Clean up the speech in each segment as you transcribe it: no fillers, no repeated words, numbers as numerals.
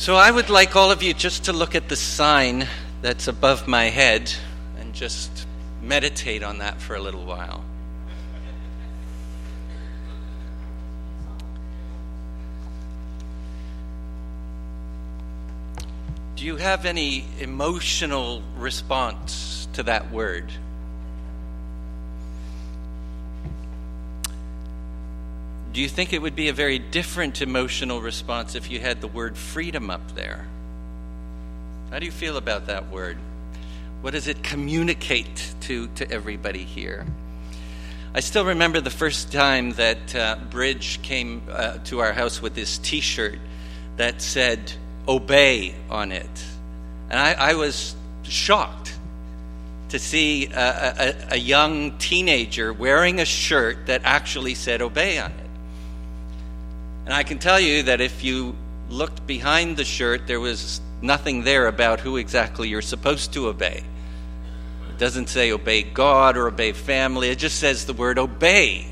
So I would like all of you just to look at the sign that's above my head and just meditate on that for a little while. Do you have any emotional response to that word? Do you think it would be a very different emotional response if you had the word freedom up there? How do you feel about that word? What does it communicate to everybody here? I still remember the first time that Bridge came to our house with this T-shirt that said, "Obey" on it. And I was shocked to see a young teenager wearing a shirt that actually said "Obey" on it. And I can tell you that if you looked behind the shirt, there was nothing there about who exactly you're supposed to obey. It doesn't say obey God or obey family. It just says the word obey.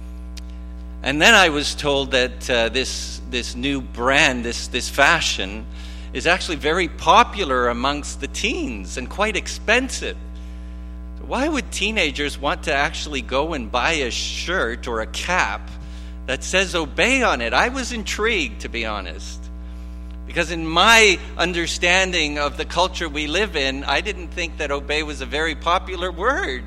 And then I was told that this new brand, this fashion, is actually very popular amongst the teens and quite expensive. So why would teenagers want to actually go and buy a shirt or a cap that says obey on it? I was intrigued, to be honest, because in my understanding of the culture we live in, I didn't think that obey was a very popular word.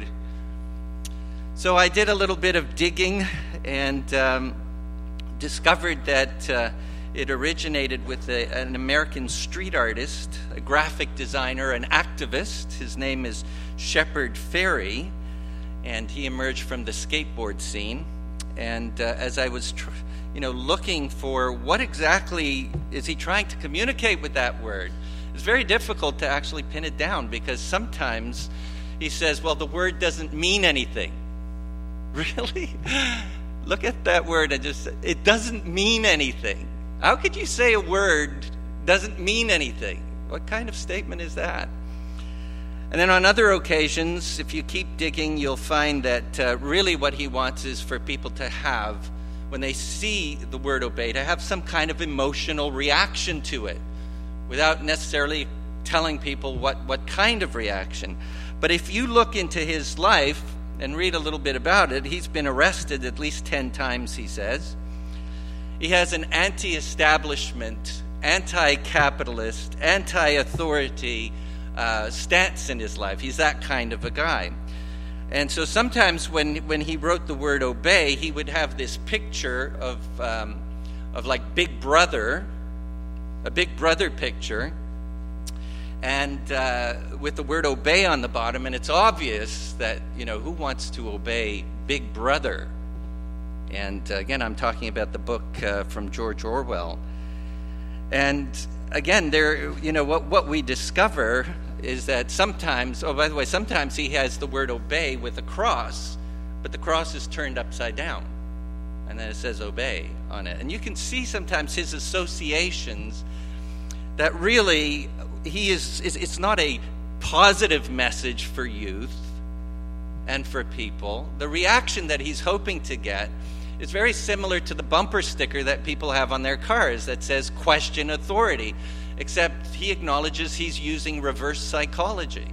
So I did a little bit of digging and discovered that it originated with an American street artist, a graphic designer, an activist. His name is Shepard Fairey, and he emerged from the skateboard scene. And as I was looking for what exactly is he trying to communicate with that word, it's very difficult to actually pin it down, because sometimes he says, well, the word doesn't mean anything. Really? Look at that word and just, it doesn't mean anything. How could you say a word doesn't mean anything? What kind of statement is that? And then on other occasions, if you keep digging, you'll find that really what he wants is for people to have, when they see the word obey, to have some kind of emotional reaction to it, without necessarily telling people what kind of reaction. But if you look into his life and read a little bit about it, he's been arrested at least 10 times, he says. He has an anti-establishment, anti-capitalist, anti-authority stance in his life. He's that kind of a guy. And so sometimes when he wrote the word obey, he would have this picture of like Big Brother, a Big Brother picture, and with the word obey on the bottom, and it's obvious that, who wants to obey Big Brother? And again, I'm talking about the book from George Orwell. And again, there, what we discover is that sometimes, by the way, sometimes he has the word obey with a cross, but the cross is turned upside down, and then it says obey on it. And you can see sometimes his associations that really it's not a positive message for youth and for people. The reaction that he's hoping to get is very similar to the bumper sticker that people have on their cars that says question authority, except he acknowledges he's using reverse psychology.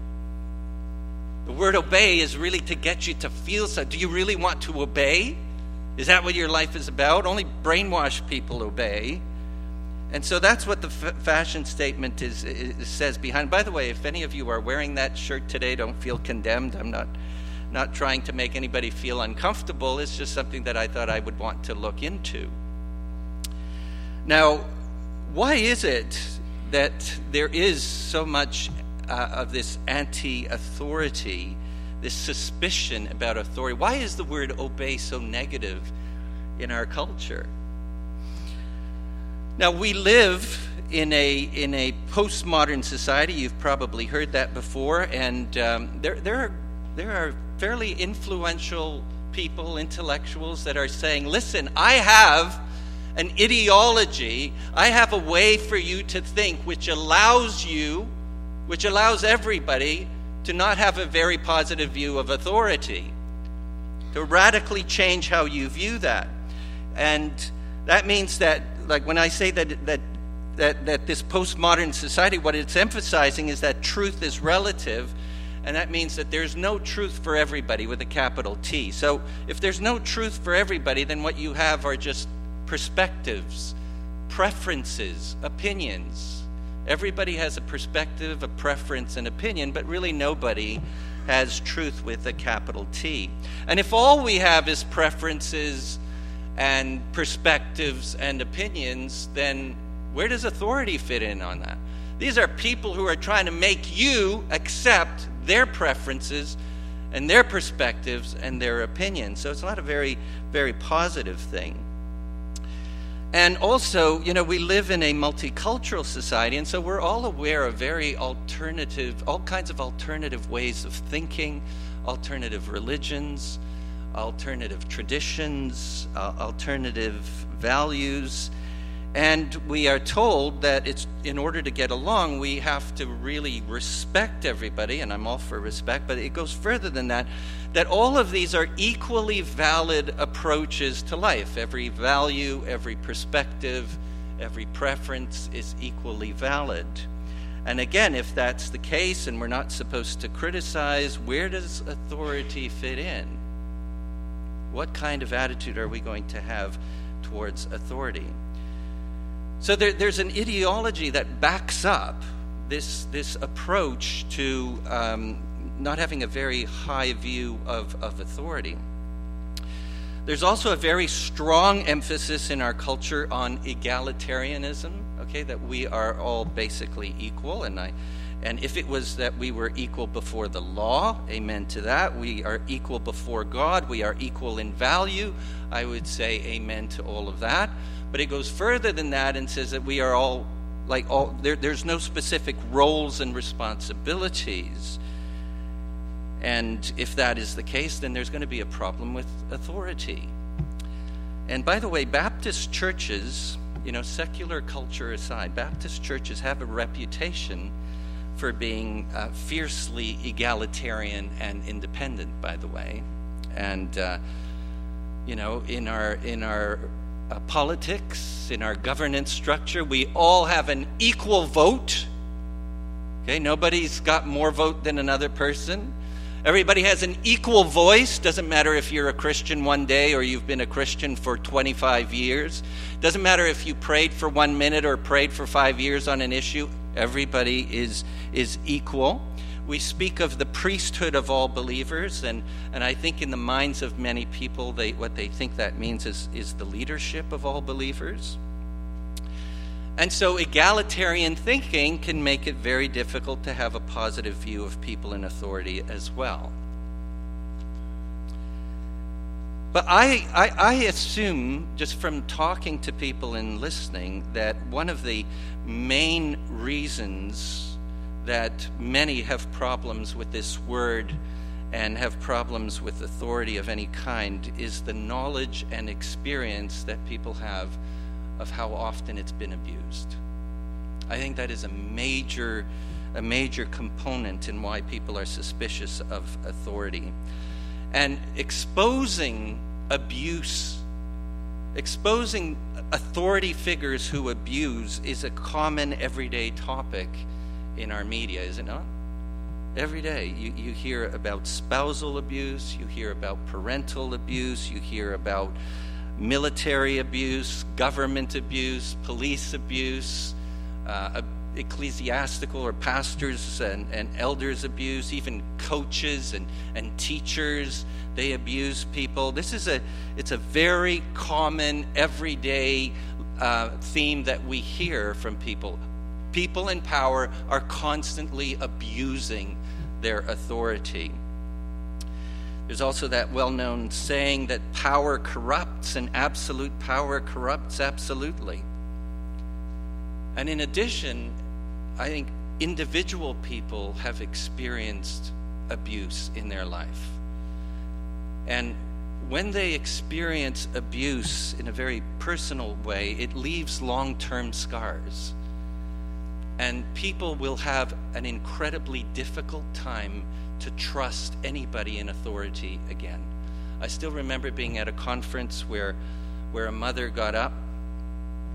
The word obey is really to get you to feel so. Do you really want to obey? Is that what your life is about? Only brainwashed people obey. And so that's what the fashion statement says behind. By the way, if any of you are wearing that shirt today, don't feel condemned. I'm not trying to make anybody feel uncomfortable. It's just something that I thought I would want to look into. Now, why is it that there is so much of this anti-authority, this suspicion about authority? Why is the word obey so negative in our culture? Now, we live in a postmodern society. You've probably heard that before, and there are fairly influential people, intellectuals, that are saying, listen, I have an ideology, I have a way for you to think which allows everybody to not have a very positive view of authority, to radically change how you view that. And that means that, like when I say that that this postmodern society, what it's emphasizing is that truth is relative, and that means that there's no truth for everybody with a capital T. So if there's no truth for everybody, then what you have are just perspectives, preferences, opinions. Everybody has a perspective, a preference, an opinion, but really nobody has truth with a capital T. And if all we have is preferences and perspectives and opinions, then where does authority fit in on that? These are people who are trying to make you accept their preferences and their perspectives and their opinions. So it's not a very, very positive thing. And also, we live in a multicultural society, and so we're all aware of all kinds of alternative ways of thinking, alternative religions, alternative traditions, alternative values. And we are told that in order to get along, we have to really respect everybody, and I'm all for respect, but it goes further than that all of these are equally valid approaches to life. Every value, every perspective, every preference is equally valid. And again, if that's the case and we're not supposed to criticize, where does authority fit in? What kind of attitude are we going to have towards authority? So there's an ideology that backs up this approach to not having a very high view of authority. There's also a very strong emphasis in our culture on egalitarianism, that we are all basically equal, and if it was that we were equal before the law, amen to that. We are equal before God. We are equal in value. I would say amen to all of that. But it goes further than that and says that we are all there's no specific roles and responsibilities. And if that is the case, then there's going to be a problem with authority. And by the way, Baptist churches, secular culture aside, Baptist churches have a reputation for being fiercely egalitarian and independent, by the way. And, in our politics, in our governance structure, we all have an equal vote. Nobody's got more vote than another person. Everybody has an equal voice. Doesn't matter if you're a Christian one day or you've been a Christian for 25 years. Doesn't matter if you prayed for 1 minute or prayed for 5 years on an issue. Everybody is equal. We speak of the priesthood of all believers, and I think in the minds of many people, what they think that means is the leadership of all believers. And so egalitarian thinking can make it very difficult to have a positive view of people in authority as well. But I assume, just from talking to people and listening, that one of the main reasons that many have problems with this word and have problems with authority of any kind is the knowledge and experience that people have of how often it's been abused. I think that is a major component in why people are suspicious of authority. And exposing abuse, exposing authority figures who abuse is a common everyday topic in our media, is it not? Every day you hear about spousal abuse, you hear about parental abuse, you hear about military abuse, government abuse, police abuse, ecclesiastical or pastors and elders abuse, even coaches and teachers, they abuse people. It's a very common everyday theme that we hear from people. People in power are constantly abusing their authority. There's also that well-known saying that power corrupts and absolute power corrupts absolutely. And in addition, I think individual people have experienced abuse in their life. And when they experience abuse in a very personal way, it leaves long-term scars. And people will have an incredibly difficult time to trust anybody in authority again. I still remember being at a conference where a mother got up and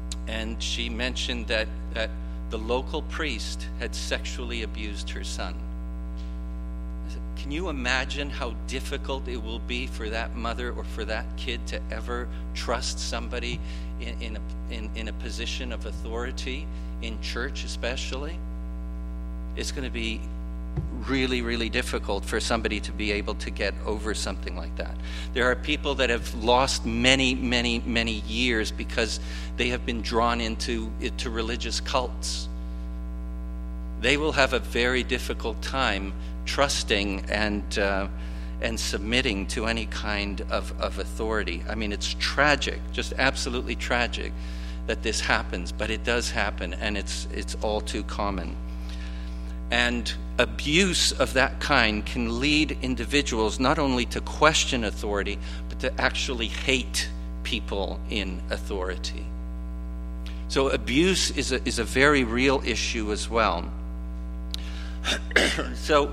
and she mentioned that the local priest had sexually abused her son. I said, can you imagine how difficult it will be for that mother or for that kid to ever trust somebody in a position of authority, in church especially? It's going to be really, really difficult for somebody to be able to get over something like that. There are people that have lost many, many, many years because they have been drawn into religious cults. They will have a very difficult time trusting and submitting to any kind of authority. I mean, it's tragic, just absolutely tragic that this happens, but it does happen, and it's all too common. And abuse of that kind can lead individuals not only to question authority, but to actually hate people in authority. So abuse is a very real issue as well. So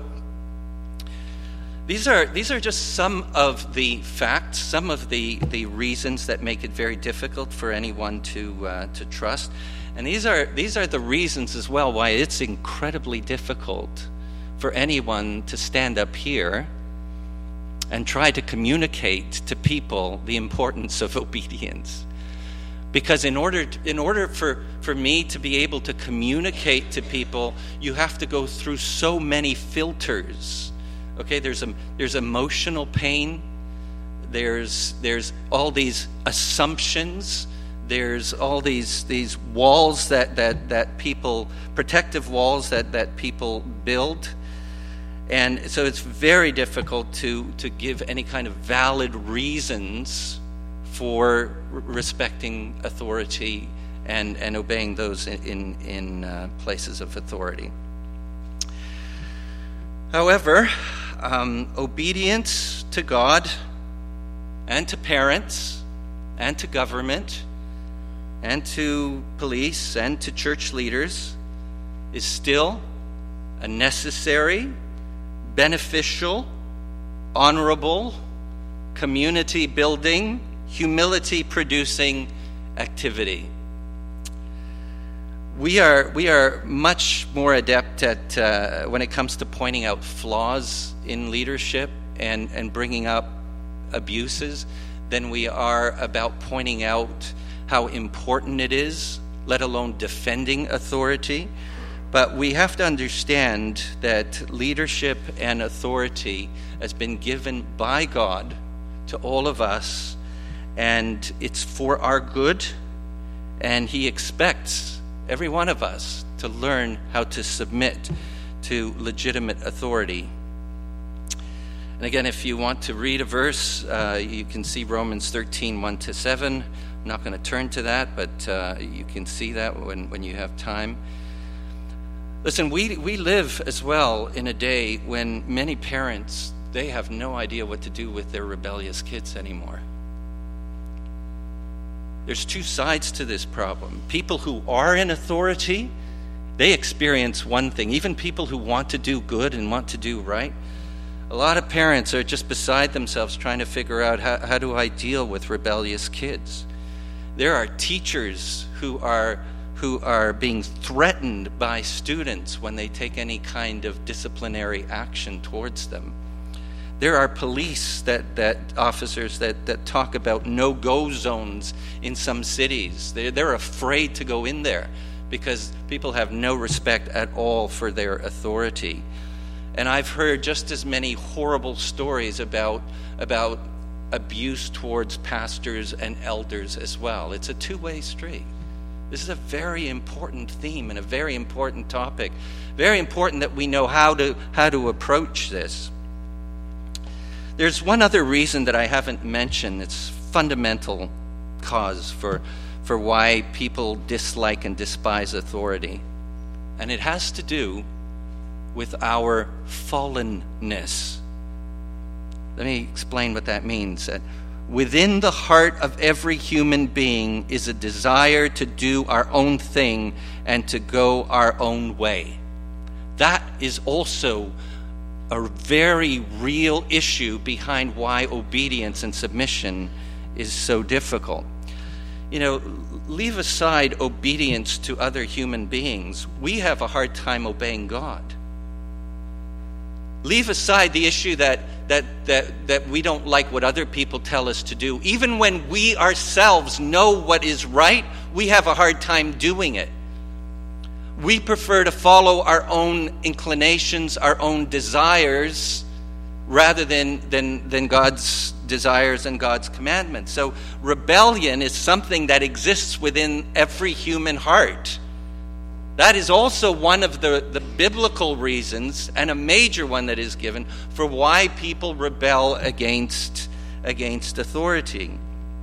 these are just some of the facts, some of the reasons that make it very difficult for anyone to trust. And these are the reasons as well why it's incredibly difficult for anyone to stand up here and try to communicate to people the importance of obedience. Because in order for me to be able to communicate to people, you have to go through so many filters. Okay, there's emotional pain, there's all these assumptions, there's all these walls that people, protective walls that people build. And so it's very difficult to give any kind of valid reasons for respecting authority and obeying those in places of authority. However, obedience to God and to parents and to government and to police and to church leaders is still a necessary, beneficial, honorable, community-building, humility-producing activity. We are much more adept at when it comes to pointing out flaws in leadership and bringing up abuses than we are about pointing out how important it is, let alone defending authority. But we have to understand that leadership and authority has been given by God to all of us, and it's for our good, and He expects every one of us to learn how to submit to legitimate authority. And again, if you want to read a verse, you can see Romans 13, 1-7. I'm not going to turn to that, but you can see that when you have time. Listen, we live as well in a day when many parents, they have no idea what to do with their rebellious kids anymore. There's two sides to this problem. People who are in authority, they experience one thing. Even people who want to do good and want to do right, a lot of parents are just beside themselves trying to figure out how do I deal with rebellious kids. There are teachers who are being threatened by students when they take any kind of disciplinary action towards them. There are police that officers that talk about no-go zones in some cities. They're afraid to go in there because people have no respect at all for their authority. And I've heard just as many horrible stories about abuse towards pastors and elders as well. It's a two-way street. This is a very important theme and a very important topic. Very important that we know how to approach this. There's one other reason that I haven't mentioned. It's fundamental cause for why people dislike and despise authority. And it has to do with our fallenness. Let me explain what that means. Within the heart of every human being is a desire to do our own thing and to go our own way. That is also a very real issue behind why obedience and submission is so difficult. leave aside obedience to other human beings. We have a hard time obeying God. Leave aside the issue that we don't like what other people tell us to do. Even when we ourselves know what is right, we have a hard time doing it. We prefer to follow our own inclinations, our own desires, rather than God's desires and God's commandments. So rebellion is something that exists within every human heart. That is also one of the biblical reasons, and a major one that is given, for why people rebel against authority.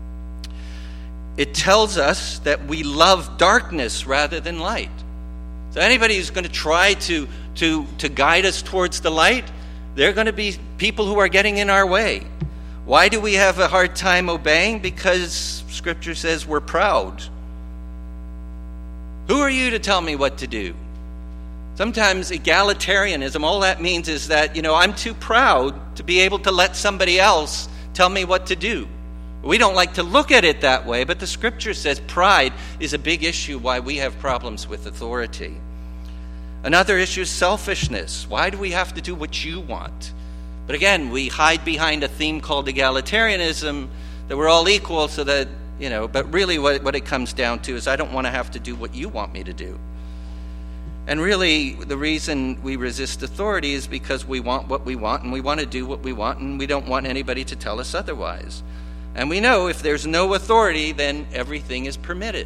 It tells us that we love darkness rather than light. So anybody who's going to try to guide us towards the light, they're going to be people who are getting in our way. Why do we have a hard time obeying? Because Scripture says we're proud. Who are you to tell me what to do? Sometimes egalitarianism, all that means is that, I'm too proud to be able to let somebody else tell me what to do. We don't like to look at it that way, but the Scripture says pride is a big issue why we have problems with authority. Another issue is selfishness. Why do we have to do what you want? But again, we hide behind a theme called egalitarianism, that we're all equal, so that, but really what it comes down to is I don't want to have to do what you want me to do. And really, the reason we resist authority is because we want what we want, and we want to do what we want, and we don't want anybody to tell us otherwise. And we know if there's no authority, then everything is permitted.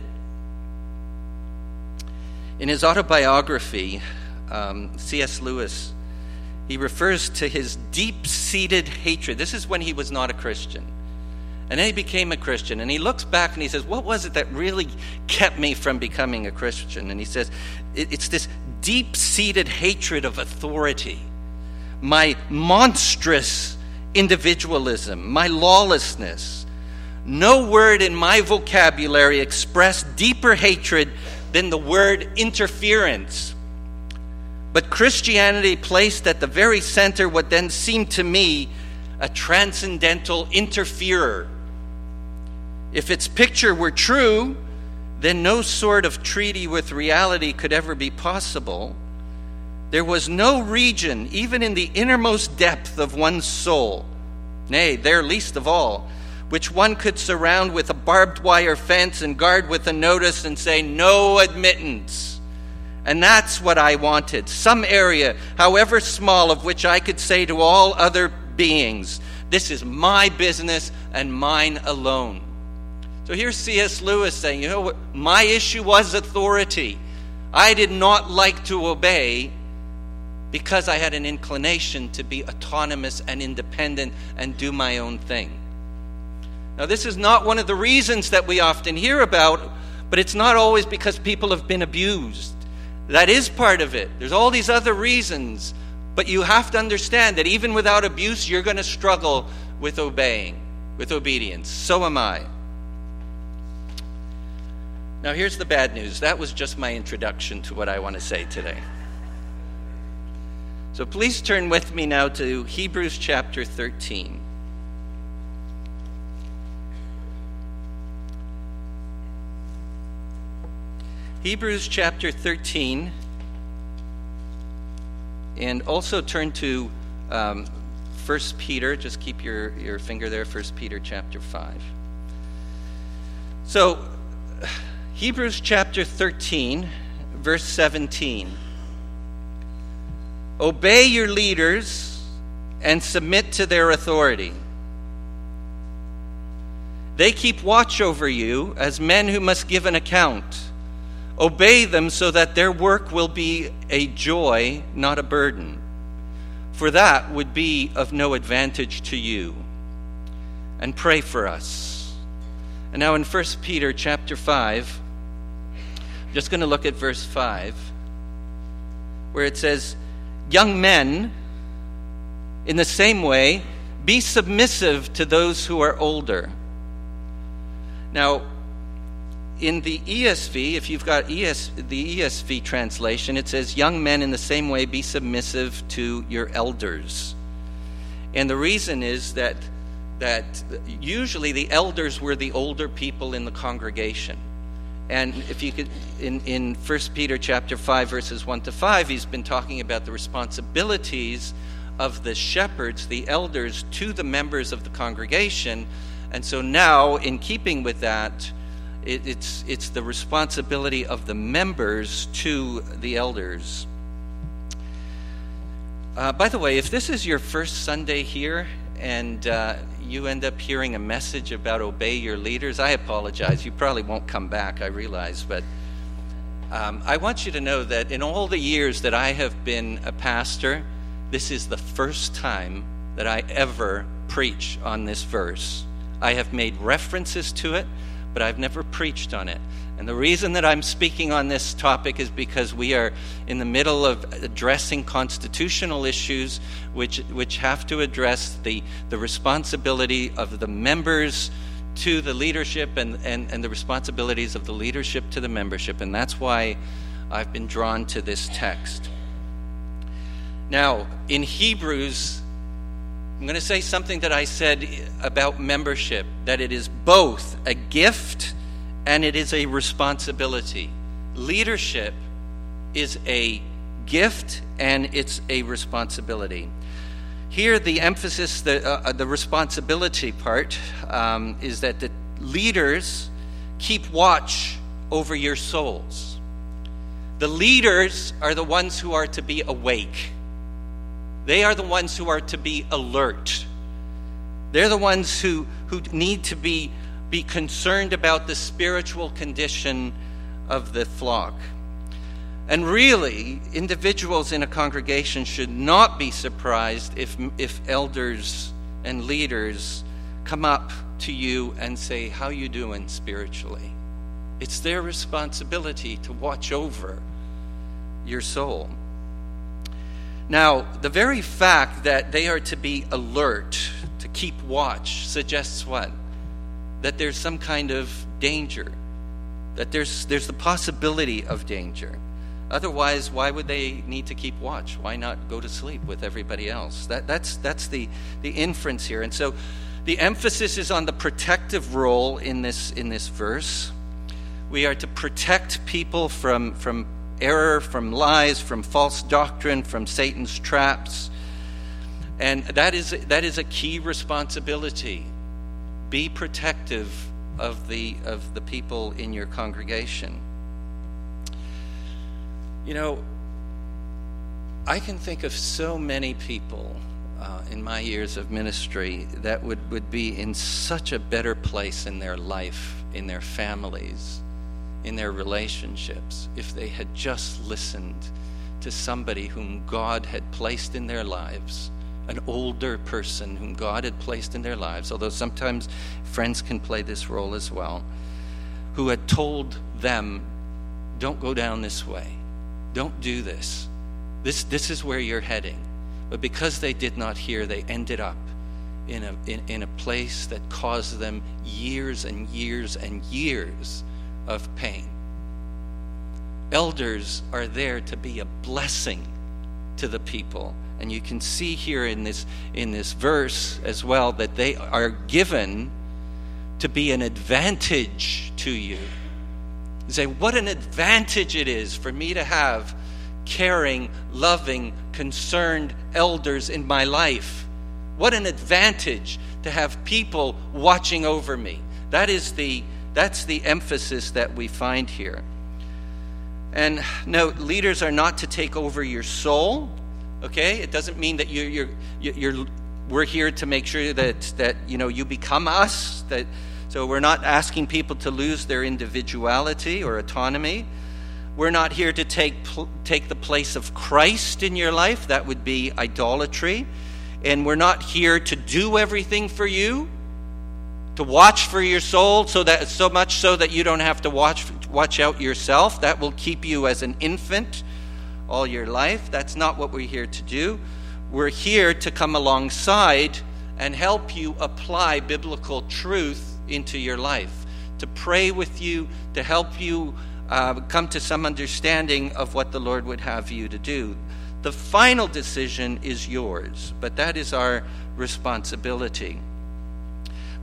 In his autobiography, C.S. Lewis, he refers to his deep-seated hatred. This is when he was not a Christian. And then he became a Christian. And he looks back and he says, what was it that really kept me from becoming a Christian? And he says, it's this deep-seated hatred of authority, my monstrous individualism, my lawlessness. No word in my vocabulary expressed deeper hatred than the word interference. But Christianity placed at the very center what then seemed to me a transcendental interferer. If its picture were true, then no sort of treaty with reality could ever be possible. There was no region, even in the innermost depth of one's soul, nay, there least of all, which one could surround with a barbed wire fence and guard with a notice and say, no admittance. And that's what I wanted, some area, however small, of which I could say to all other beings, this is my business and mine alone. So here's C.S. Lewis saying, what my issue was authority. I did not like to obey because I had an inclination to be autonomous and independent and do my own thing. Now, this is not one of the reasons that we often hear about, but it's not always because people have been abused. That is part of it. There's all these other reasons, but you have to understand that even without abuse, you're going to struggle with obeying, with obedience. So am I. Now, here's the bad news. That was just my introduction to what I want to say today. So please turn with me now to Hebrews chapter 13. Hebrews chapter 13, and also turn to 1 Peter. Just keep your finger there, 1 Peter chapter 5. So, Hebrews chapter 13, verse 17. Obey your leaders and submit to their authority. They keep watch over you as men who must give an account. Obey them so that their work will be a joy, not a burden, for that would be of no advantage to you. And pray for us. And now in 1 Peter chapter 5, I'm just going to look at verse 5, where it says, young men, in the same way, be submissive to those who are older. Now, in the ESV, if you've got the ESV translation, it says, young men, in the same way, be submissive to your elders. And the reason is that that usually the elders were the older people in the congregation. And if you could, in 1 Peter chapter 5, verses 1 to 5, he's been talking about the responsibilities of the shepherds, the elders, to the members of the congregation. And so now, in keeping with that, it's the responsibility of the members to the elders. By the way, if this is your first Sunday here and you end up hearing a message about obey your leaders, I apologize. You probably won't come back, I realize. But I want you to know that in all the years that I have been a pastor, this is the first time that I ever preach on this verse. I have made references to it, but I've never preached on it. And the reason that I'm speaking on this topic is because we are in the middle of addressing constitutional issues which have to address the responsibility of the members to the leadership and the responsibilities of the leadership to the membership. And that's why I've been drawn to this text. Now, in Hebrews, I'm going to say something that I said about membership, that it is both a gift and it is a responsibility. Leadership is a gift and it's a responsibility. Here, the emphasis, the responsibility part, is that the leaders keep watch over your souls. The leaders are the ones who are to be awake. They are the ones who are to be alert. They're the ones who need to be concerned about the spiritual condition of the flock. And really, individuals in a congregation should not be surprised if elders and leaders come up to you and say, "How you doing spiritually?" It's their responsibility to watch over your soul. Now, the very fact that they are to be alert, to keep watch, suggests what? That there's some kind of danger, that there's the possibility of danger. Otherwise, why would they need to keep watch? Why not go to sleep with everybody else? That's the inference here. And so the emphasis is on the protective role in this verse. We are to protect people from error, from lies, from false doctrine, from Satan's traps. And that is a key responsibility. Be protective of the people in your congregation. You know, I can think of so many people in my years of ministry that would be in such a better place in their life, in their families, in their relationships, if they had just listened to somebody whom God had placed in their lives, an older person whom God had placed in their lives, although sometimes friends can play this role as well, who had told them, "Don't go down this way. Don't do this. This is where you're heading." But because they did not hear, they ended up in a place that caused them years and years and years of pain. Elders are there to be a blessing to the people. And you can see here in this verse as well that they are given to be an advantage to you. You say, what an advantage it is for me to have caring, loving, concerned elders in my life. What an advantage to have people watching over me. That's the emphasis that we find here. And note, leaders are not to take over your soul. Okay, it doesn't mean that we're here to make sure that you become us. So we're not asking people to lose their individuality or autonomy. We're not here to take the place of Christ in your life. That would be idolatry. And we're not here to do everything for you, to watch for your soul, so much so that you don't have to watch out yourself. That will keep you as an infant all your life. That's not what we're here to do. We're here to come alongside and help you apply biblical truth into your life, to pray with you, to help you come to some understanding of what the Lord would have you to do. The final decision is yours, but that is our responsibility.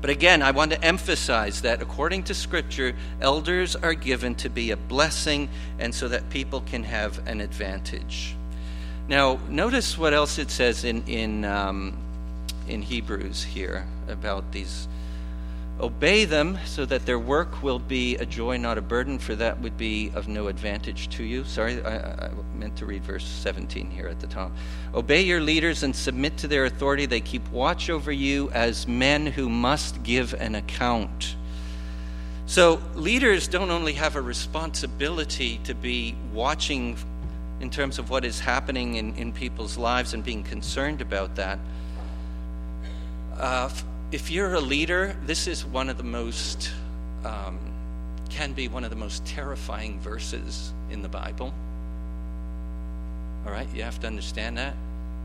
But again, I want to emphasize that according to Scripture, elders are given to be a blessing and so that people can have an advantage. Now, notice what else it says in Hebrews here about these. Obey them so that their work will be a joy, not a burden, for that would be of no advantage to you. Sorry, I meant to read verse 17 here at the top. Obey your leaders and submit to their authority. They keep watch over you as men who must give an account. So leaders don't only have a responsibility to be watching in terms of what is happening in people's lives and being concerned about that. If you're a leader, this is one of the most, can be one of the most terrifying verses in the Bible. All right, you have to understand that.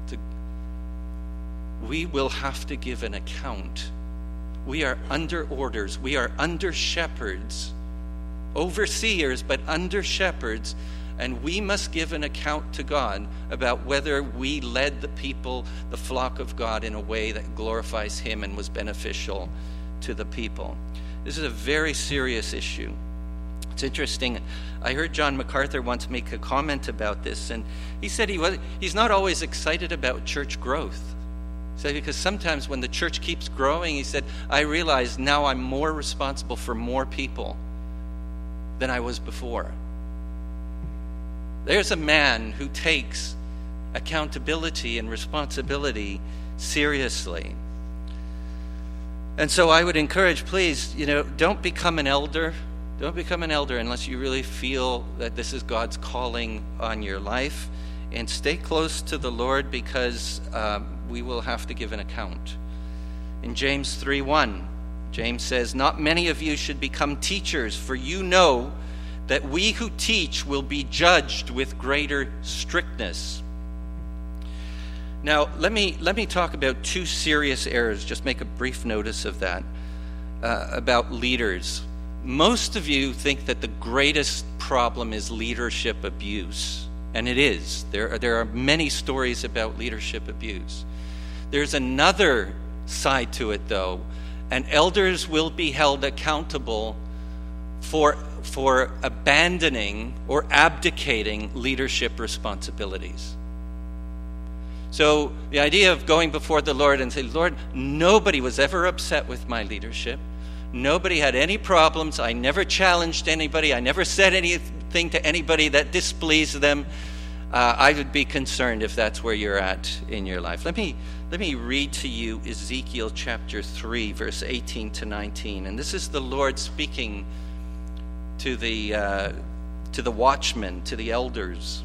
We will have to give an account. We are under orders. We are under shepherds, overseers, but under shepherds. And we must give an account to God about whether we led the people, the flock of God, in a way that glorifies Him and was beneficial to the people. This is a very serious issue. It's interesting. I heard John MacArthur once make a comment about this, and he said he's not always excited about church growth. He said, because sometimes when the church keeps growing, he said, I realize now I'm more responsible for more people than I was before. There's a man who takes accountability and responsibility seriously. And so I would encourage, please, don't become an elder. Don't become an elder unless you really feel that this is God's calling on your life. And stay close to the Lord, because we will have to give an account. In James 3:1, James says, not many of you should become teachers, for you know that we who teach will be judged with greater strictness. Now, let me talk about two serious errors. Just make a brief notice of that, about leaders. Most of you think that the greatest problem is leadership abuse, and it is. There are many stories about leadership abuse. There's another side to it, though, and elders will be held accountable for abandoning or abdicating leadership responsibilities. So the idea of going before the Lord and say, Lord, nobody was ever upset with my leadership. Nobody had any problems. I never challenged anybody. I never said anything to anybody that displeased them. I would be concerned if that's where you're at in your life. Let me read to you Ezekiel chapter 3, verse 18 to 19. And this is the Lord speaking to the watchmen, to the elders.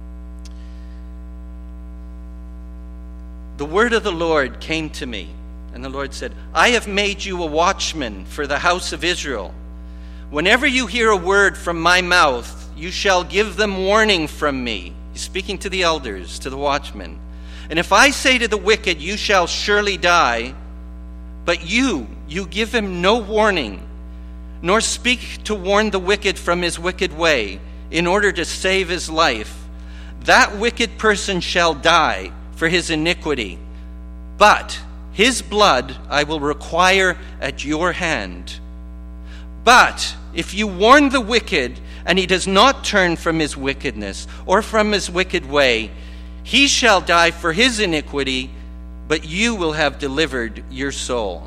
The word of the Lord came to me, and the Lord said, I have made you a watchman for the house of Israel. Whenever you hear a word from my mouth, you shall give them warning from me. He's speaking to the elders, to the watchmen. And if I say to the wicked, you shall surely die, but you give him no warning, nor speak to warn the wicked from his wicked way, in order to save his life, that wicked person shall die for his iniquity, but his blood I will require at your hand. But if you warn the wicked, and he does not turn from his wickedness or from his wicked way, he shall die for his iniquity, but you will have delivered your soul.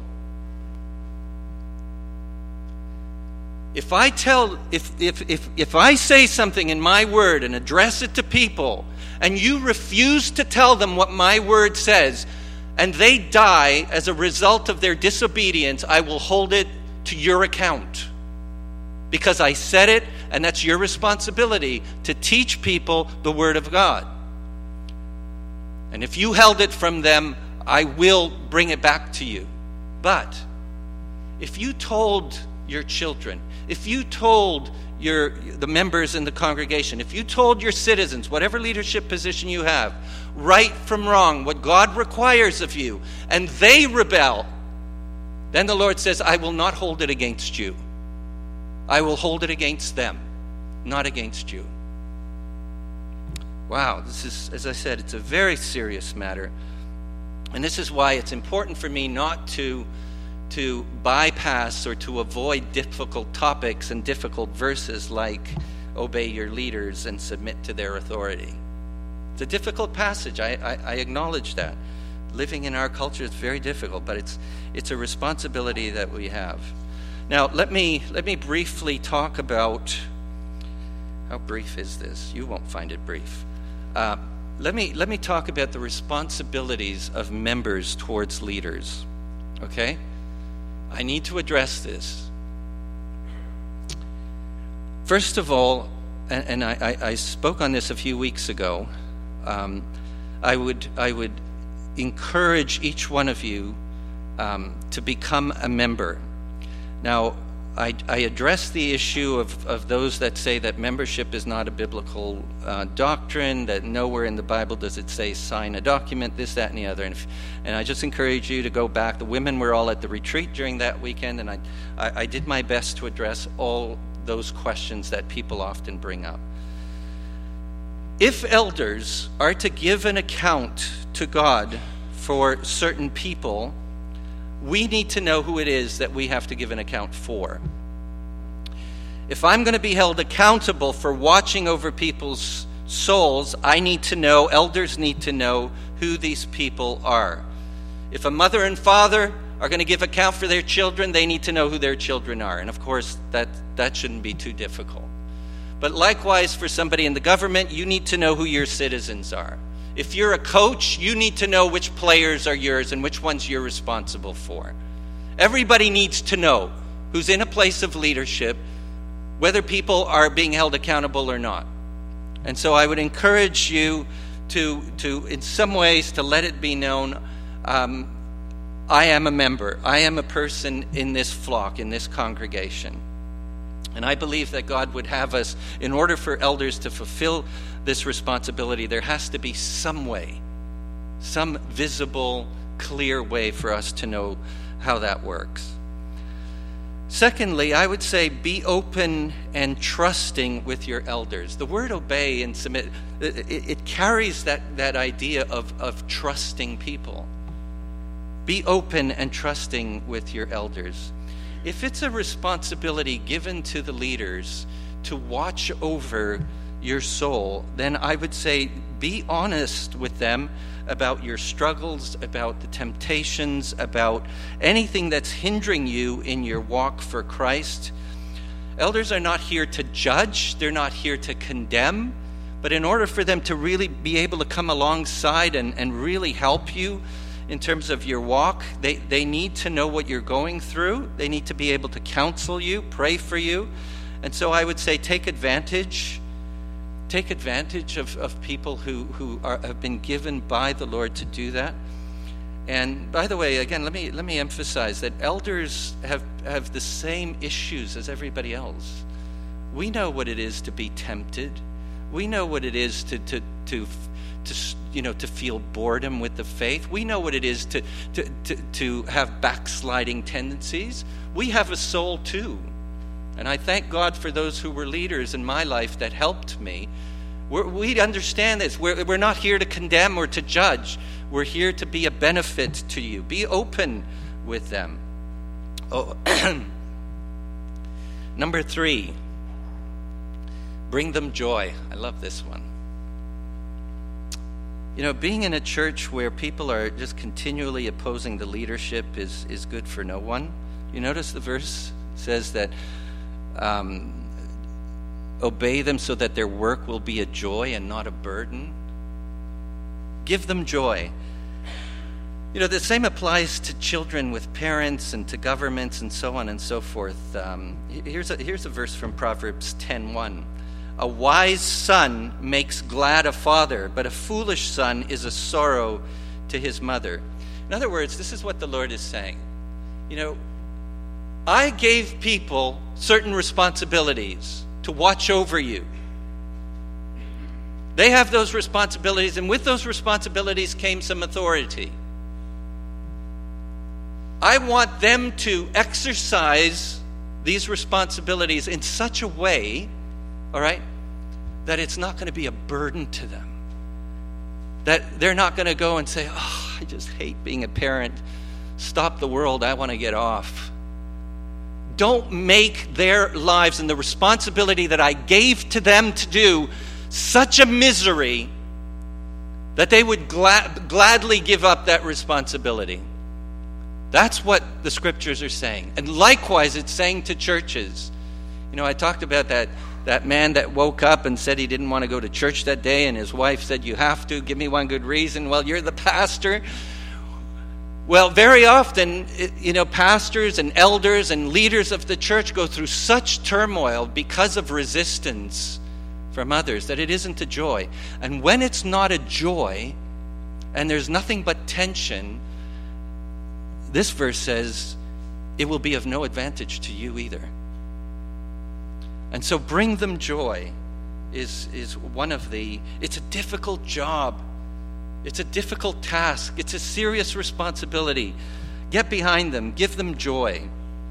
If I say something in my word and address it to people, and you refuse to tell them what my word says, and they die as a result of their disobedience, I will hold it to your account. Because I said it, and that's your responsibility to teach people the word of God. And if you held it from them, I will bring it back to you. But if you told your children, if you told the members in the congregation, if you told your citizens, whatever leadership position you have, right from wrong, what God requires of you, and they rebel, then the Lord says, I will not hold it against you. I will hold it against them, not against you. Wow, this is, as I said, it's a very serious matter. And this is why it's important for me not to to bypass or to avoid difficult topics and difficult verses like obey your leaders and submit to their authority. It's a difficult passage. I acknowledge that. Living in our culture is very difficult, but it's a responsibility that we have. Now, let me briefly talk about, how brief is this? You won't find it brief. Let me talk about the responsibilities of members towards leaders. Okay? I need to address this. First of all, and I spoke on this a few weeks ago, I would encourage each one of you to become a member. Now, I address the issue of those that say that membership is not a biblical doctrine, that nowhere in the Bible does it say sign a document, this, that, and the other. And I just encourage you to go back. The women were all at the retreat during that weekend, and I did my best to address all those questions that people often bring up. If elders are to give an account to God for certain people, we need to know who it is that we have to give an account for. If I'm going to be held accountable for watching over people's souls, I need to know, elders need to know who these people are. If a mother and father are going to give account for their children, they need to know who their children are. And of course, that shouldn't be too difficult. But likewise, for somebody in the government, you need to know who your citizens are. If you're a coach, you need to know which players are yours and which ones you're responsible for. Everybody needs to know who's in a place of leadership, whether people are being held accountable or not. And so I would encourage you to in some ways, to let it be known, I am a member. I am a person in this flock, in this congregation. And I believe that God would have us, in order for elders to fulfill this responsibility, there has to be some way, some visible, clear way for us to know how that works. Secondly, I would say be open and trusting with your elders. The word obey and submit, it carries that idea of trusting people. Be open and trusting with your elders. If it's a responsibility given to the leaders to watch over your soul, then I would say be honest with them about your struggles, about the temptations, about anything that's hindering you in your walk for Christ. Elders are not here to judge, they're not here to condemn, but in order for them to really be able to come alongside and really help you in terms of your walk, they need to know what you're going through. They need to be able to counsel you, pray for you. And so I would say take advantage of people who have been given by the Lord to do that. And by the way, again, let me emphasize that elders have the same issues as everybody else. We know what it is to be tempted. We know what it is to feel boredom with the faith. We know what it is to have backsliding tendencies. We have a soul too. And I thank God for those who were leaders in my life that helped me. We understand this. We're not here to condemn or to judge. We're here to be a benefit to you. Be open with them. Oh. Number 3, bring them joy. I love this one. You know, being in a church where people are just continually opposing the leadership is good for no one. You notice the verse says that obey them so that their work will be a joy and not a burden. Give them joy. You know, the same applies to children with parents and to governments and so on and so forth. Here's a verse from Proverbs 10:1. A wise son makes glad a father, but a foolish son is a sorrow to his mother. In other words, this is what the Lord is saying. You know, I gave people certain responsibilities to watch over you. They have those responsibilities, and with those responsibilities came some authority. I want them to exercise these responsibilities in such a way, all right, that it's not going to be a burden to them. That they're not going to go and say, oh, I just hate being a parent. stop the world, I want to get off. Don't make their lives and the responsibility that I gave to them to do such a misery that they would gladly give up that responsibility. That's what the scriptures are saying. And likewise, it's saying to churches. I talked about that man that woke up and said he didn't want to go to church that day, and his wife said, "You have to. Give me one good reason." "Well, you're the pastor." Well, very often, pastors and elders and leaders of the church go through such turmoil because of resistance from others that it isn't a joy. And when it's not a joy, and there's nothing but tension, this verse says, it will be of no advantage to you either. And so bring them joy is one of it's a difficult job. It's a difficult task. It's a serious responsibility. Get behind them. Give them joy.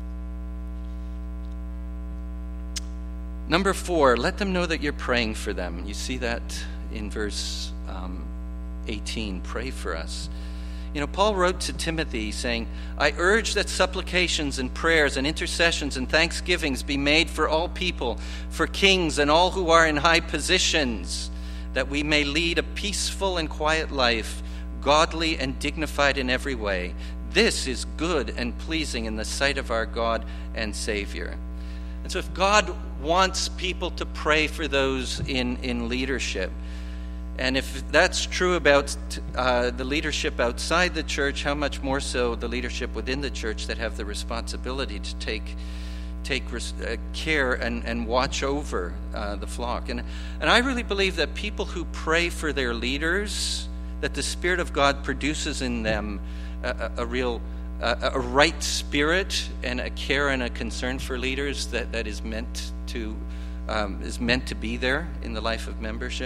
Number 4, let them know that you're praying for them. You see that in verse 18. Pray for us. Paul wrote to Timothy saying, "I urge that supplications and prayers and intercessions and thanksgivings be made for all people, for kings and all who are in high positions, that we may lead a peaceful and quiet life, godly and dignified in every way. This is good and pleasing in the sight of our God and Savior." And so if God wants people to pray for those in leadership, and if that's true about the leadership outside the church, how much more so the leadership within the church that have the responsibility to take care and watch over the flock. And I really believe that people who pray for their leaders, that the Spirit of God produces in them a right spirit and a care and a concern for leaders that is meant to be there in the life of members.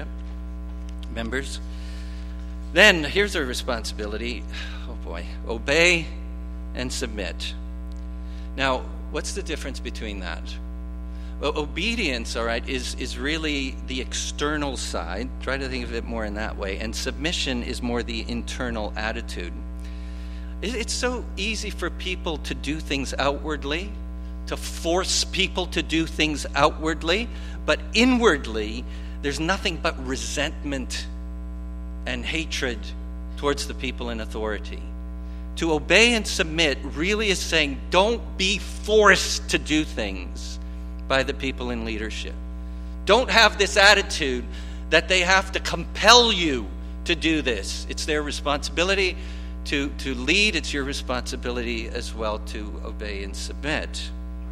Then here's our responsibility. Oh boy, obey and submit. Now, what's the difference between that? Well, obedience, all right, is really the external side. Try to think of it more in that way. And submission is more the internal attitude. It's so easy for people to do things outwardly, to force people to do things outwardly, but inwardly, there's nothing but resentment and hatred towards the people in authority. To obey and submit really is saying, don't be forced to do things by the people in leadership. Don't have this attitude that they have to compel you to do this. It's their responsibility to lead. It's your responsibility as well to obey and submit.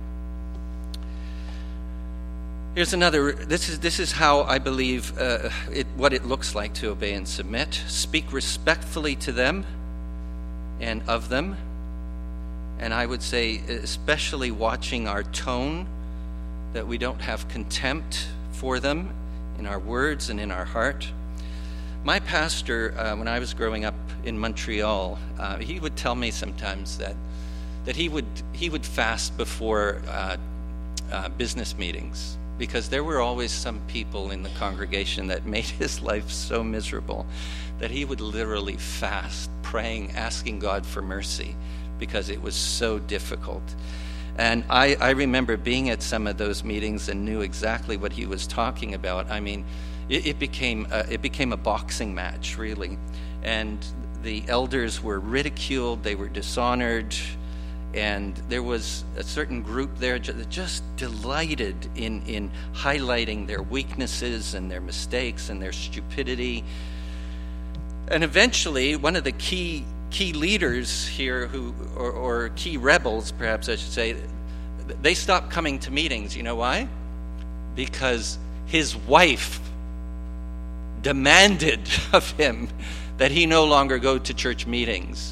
Here's another. This is how I believe what it looks like to obey and submit. Speak respectfully to them and of them. And I would say, especially watching our tone, that we don't have contempt for them in our words and in our heart. My pastor, when I was growing up in Montreal, he would tell me sometimes that he would fast before business meetings, because there were always some people in the congregation that made his life so miserable that he would literally fast, praying, asking God for mercy, because it was so difficult. And I remember being at some of those meetings and knew exactly what he was talking about. I mean, it became a boxing match, really. And the elders were ridiculed, they were dishonored, and there was a certain group there that just delighted in highlighting their weaknesses and their mistakes and their stupidity. And eventually, one of the key leaders here, or key rebels, perhaps I should say, they stopped coming to meetings. You know why? Because his wife demanded of him that he no longer go to church meetings,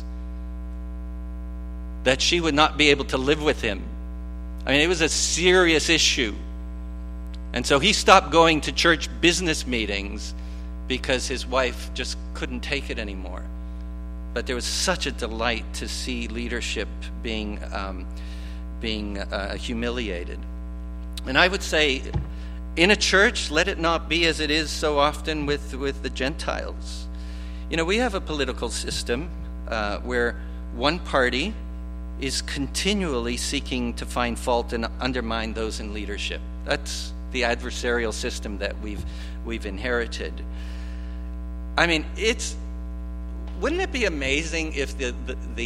that she would not be able to live with him. I mean, it was a serious issue. And so he stopped going to church business meetings because his wife just couldn't take it anymore. But there was such a delight to see leadership being humiliated. And I would say, in a church, let it not be as it is so often with the Gentiles. You know, we have a political system where one party is continually seeking to find fault and undermine those in leadership. That's the adversarial system that we've inherited. I mean, wouldn't it be amazing if the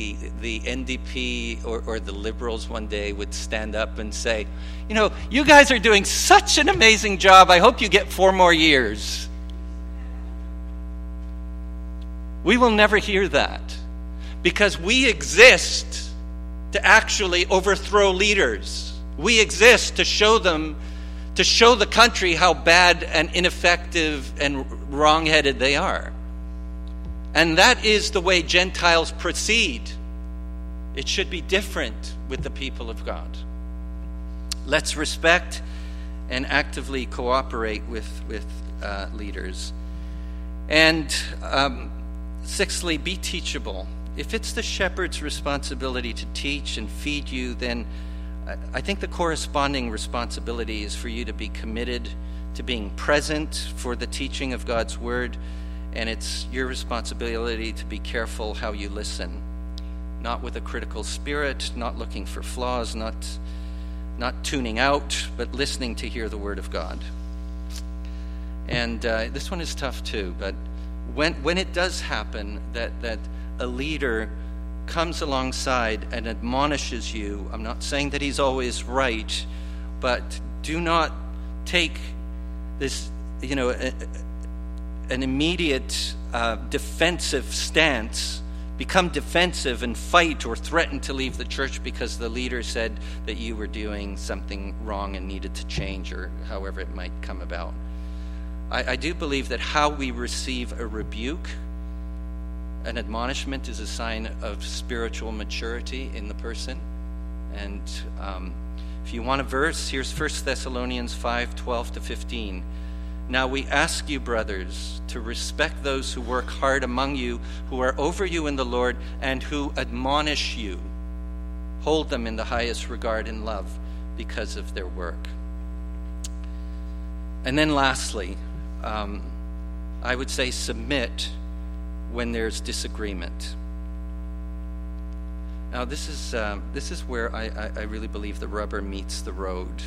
NDP or the Liberals one day would stand up and say, you guys are doing such an amazing job, I hope you get 4 more years. We will never hear that, because we exist to actually overthrow leaders. We exist to show the country how bad and ineffective and wrong-headed they are. And that is the way Gentiles proceed. It should be different with the people of God. Let's respect and actively cooperate with leaders. And sixthly, be teachable. If it's the shepherd's responsibility to teach and feed you, then I think the corresponding responsibility is for you to be committed to being present for the teaching of God's word, and it's your responsibility to be careful how you listen, not with a critical spirit, not looking for flaws, not tuning out, but listening to hear the word of God. And this one is tough too, but when it does happen that a leader comes alongside and admonishes you, I'm not saying that he's always right, but do not take this, an immediate defensive stance, become defensive and fight or threaten to leave the church because the leader said that you were doing something wrong and needed to change, or however it might come about. I do believe that how we receive a rebuke, an admonishment, is a sign of spiritual maturity in the person. And if you want a verse, here's 1 Thessalonians 5:12-15. Now we ask you, brothers, to respect those who work hard among you, who are over you in the Lord, and who admonish you. Hold them in the highest regard and love because of their work. And then lastly, I would say submit when there's disagreement. Now this is where I really believe the rubber meets the road.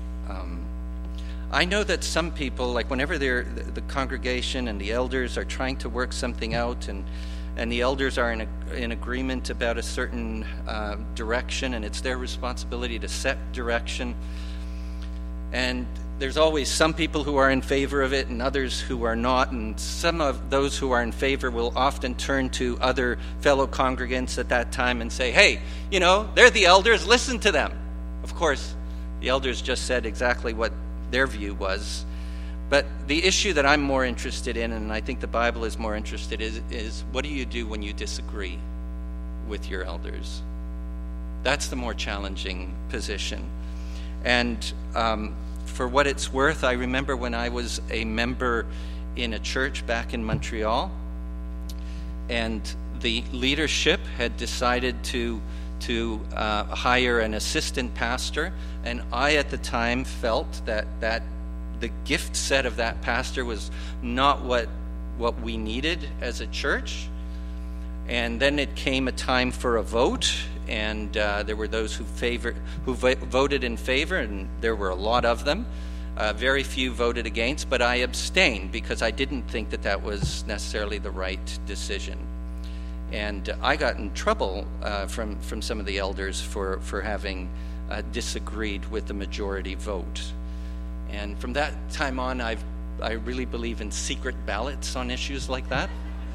I know that some people, like whenever the congregation and the elders are trying to work something out, and the elders are in agreement about a certain direction, and it's their responsibility to set direction, and there's always some people who are in favor of it and others who are not, and some of those who are in favor will often turn to other fellow congregants at that time and say, hey, they're the elders, listen to them. Of course, the elders just said exactly what their view was. But the issue that I'm more interested in, and I think the Bible is more interested in, is what do you do when you disagree with your elders? That's the more challenging position. And for what it's worth, I remember when I was a member in a church back in Montreal, and the leadership had decided to hire an assistant pastor, and I at the time felt that the gift set of that pastor was not what we needed as a church. And then it came a time for a vote, and there were those who voted in favor, and there were a lot of them. Very few voted against, but I abstained because I didn't think that was necessarily the right decision. And I got in trouble from some of the elders for having disagreed with the majority vote. And from that time on, I really believe in secret ballots on issues like that.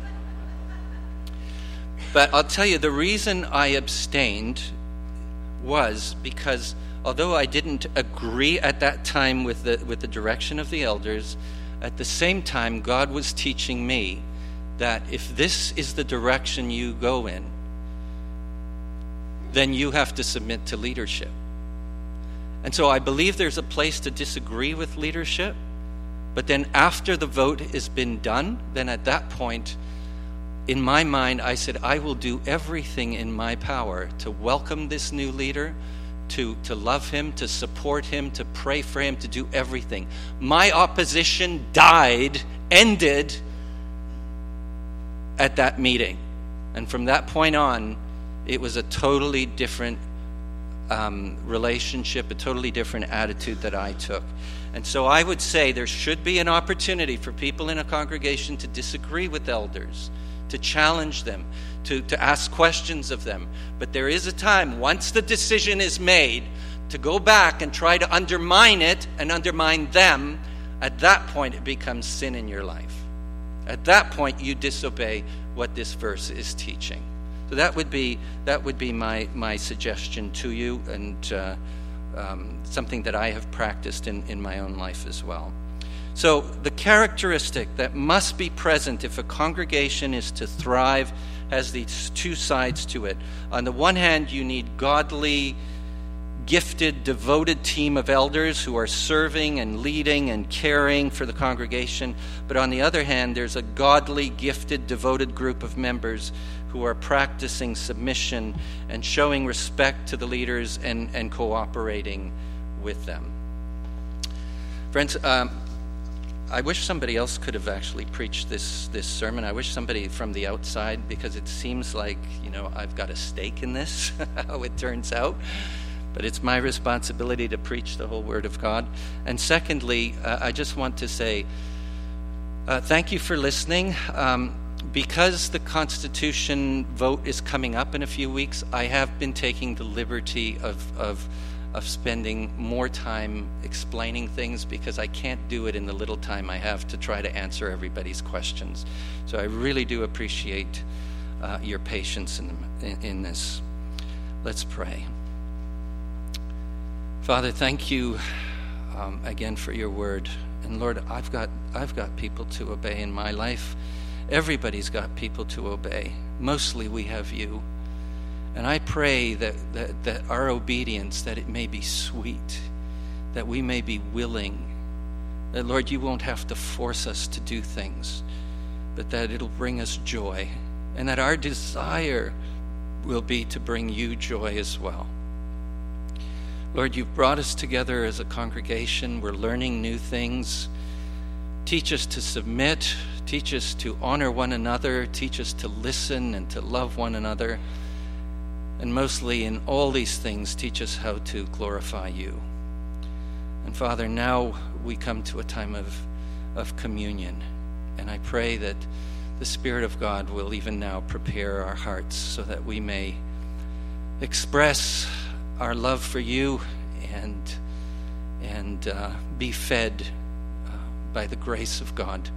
But I'll tell you, the reason I abstained was because although I didn't agree at that time with the direction of the elders, at the same time God was teaching me that if this is the direction you go in, then you have to submit to leadership. And so I believe there's a place to disagree with leadership, but then after the vote has been done, then at that point, in my mind, I said, I will do everything in my power to welcome this new leader, to love him, to support him, to pray for him, to do everything. My opposition ended at that meeting. And from that point on, it was a totally different relationship, a totally different attitude that I took. And so I would say there should be an opportunity for people in a congregation to disagree with elders, to challenge them, to ask questions of them. But there is a time, once the decision is made, to go back and try to undermine it and undermine them. At that point, it becomes sin in your life. At that point, you disobey what this verse is teaching. So that would be my suggestion to you, and something that I have practiced in my own life as well. So the characteristic that must be present if a congregation is to thrive has these two sides to it. On the one hand, you need godly, gifted, devoted team of elders who are serving and leading and caring for the congregation. But on the other hand, there's a godly, gifted, devoted group of members who are practicing submission and showing respect to the leaders and cooperating with them. Friends, I wish somebody else could have actually preached this sermon. I wish somebody from the outside, because it seems like, I've got a stake in this, how it turns out. But it's my responsibility to preach the whole Word of God. And secondly, I just want to say thank you for listening. Because the Constitution vote is coming up in a few weeks, I have been taking the liberty of spending more time explaining things, because I can't do it in the little time I have to try to answer everybody's questions. So I really do appreciate your patience in this. Let's pray. Father, thank you again for your word. And Lord, I've got people to obey in my life. Everybody's got people to obey. Mostly we have you. And I pray that our obedience, that it may be sweet, that we may be willing, that, Lord, you won't have to force us to do things, but that it'll bring us joy, and that our desire will be to bring you joy as well. Lord, you've brought us together as a congregation. We're learning new things. Teach us to submit. Teach us to honor one another. Teach us to listen and to love one another. And mostly in all these things, teach us how to glorify you. And Father, now we come to a time of communion. And I pray that the Spirit of God will even now prepare our hearts so that we may express our love for you and be fed by the grace of God.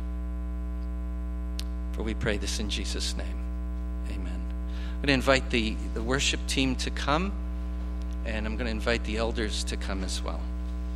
For we pray this in Jesus' name. Amen. I'm going to invite the worship team to come, and I'm going to invite the elders to come as well.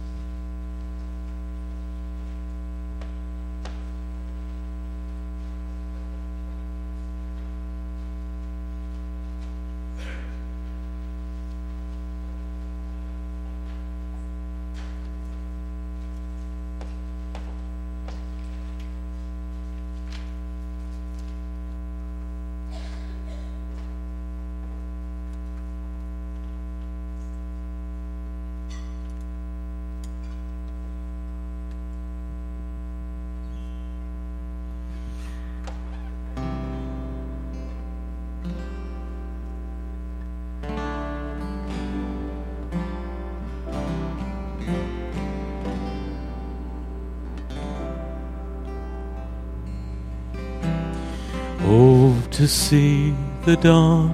Oh, to see the dawn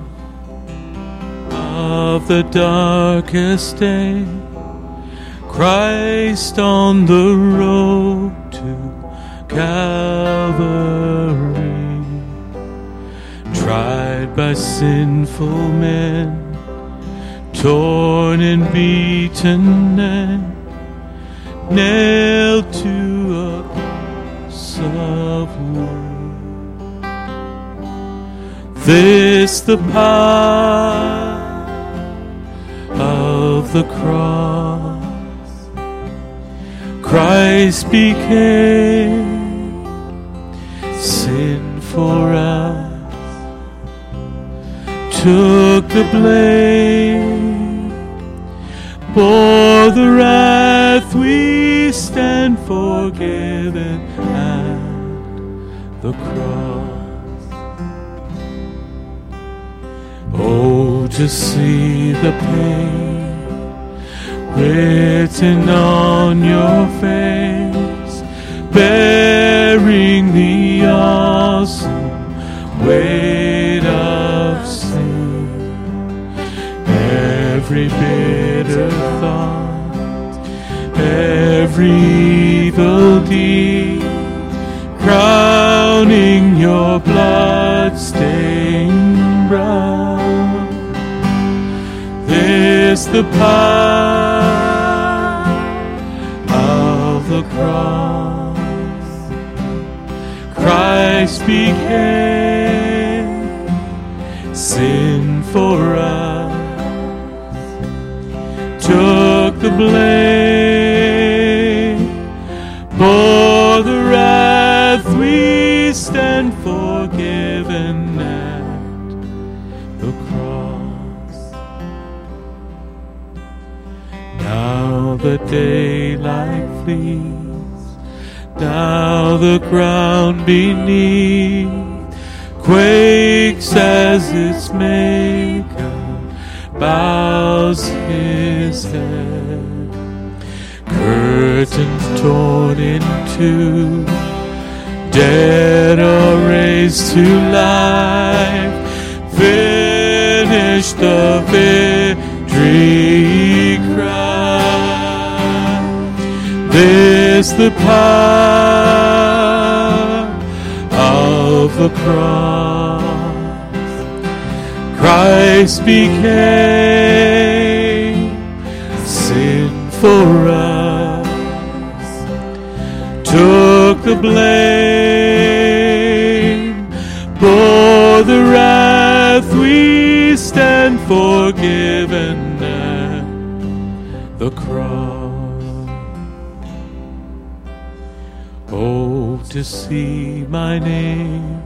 of the darkest day, Christ on the road to Calvary, tried by sinful men, torn and beaten and nailed to a cross of wood. This the power of the cross. Christ became sin for us, took the blame, bore the wrath we stand forgiven at the cross. Oh, to see the pain written on your face, bearing the awesome weight of sin. Every bitter thought, every evil deed, crowning your blood-stained brow. This the power of the cross. Christ became sin for us, took the blame, bore the wrath. We stand forgiven at the cross. Now the daylight flees, now the ground beneath quakes as its maker bows his head. Curtains torn in two, dead are raised to life, finish the victory cry. This the power of the cross. Christ became sin for us, took the blame, bore the wrath. We stand forgiven at the cross. Oh, to see my name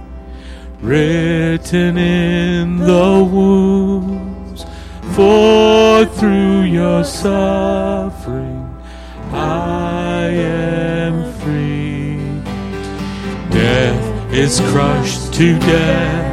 written in the wombs, for through your suffering I am free. Death is crushed to death,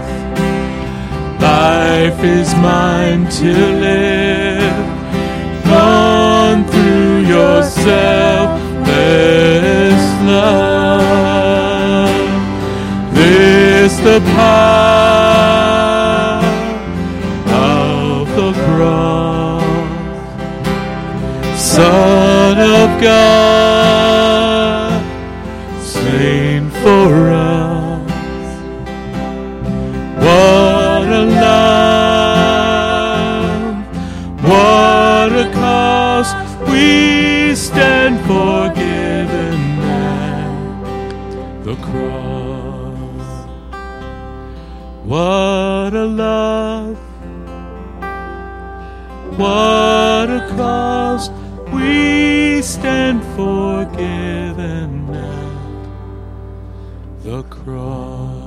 life is mine to live, gone through your selfless love. This the power of the cross. Son of God, slain for us. What a love, what a cost. We stand forgiven at the cross. What a love, what a cost. We stand forgiven at the cross.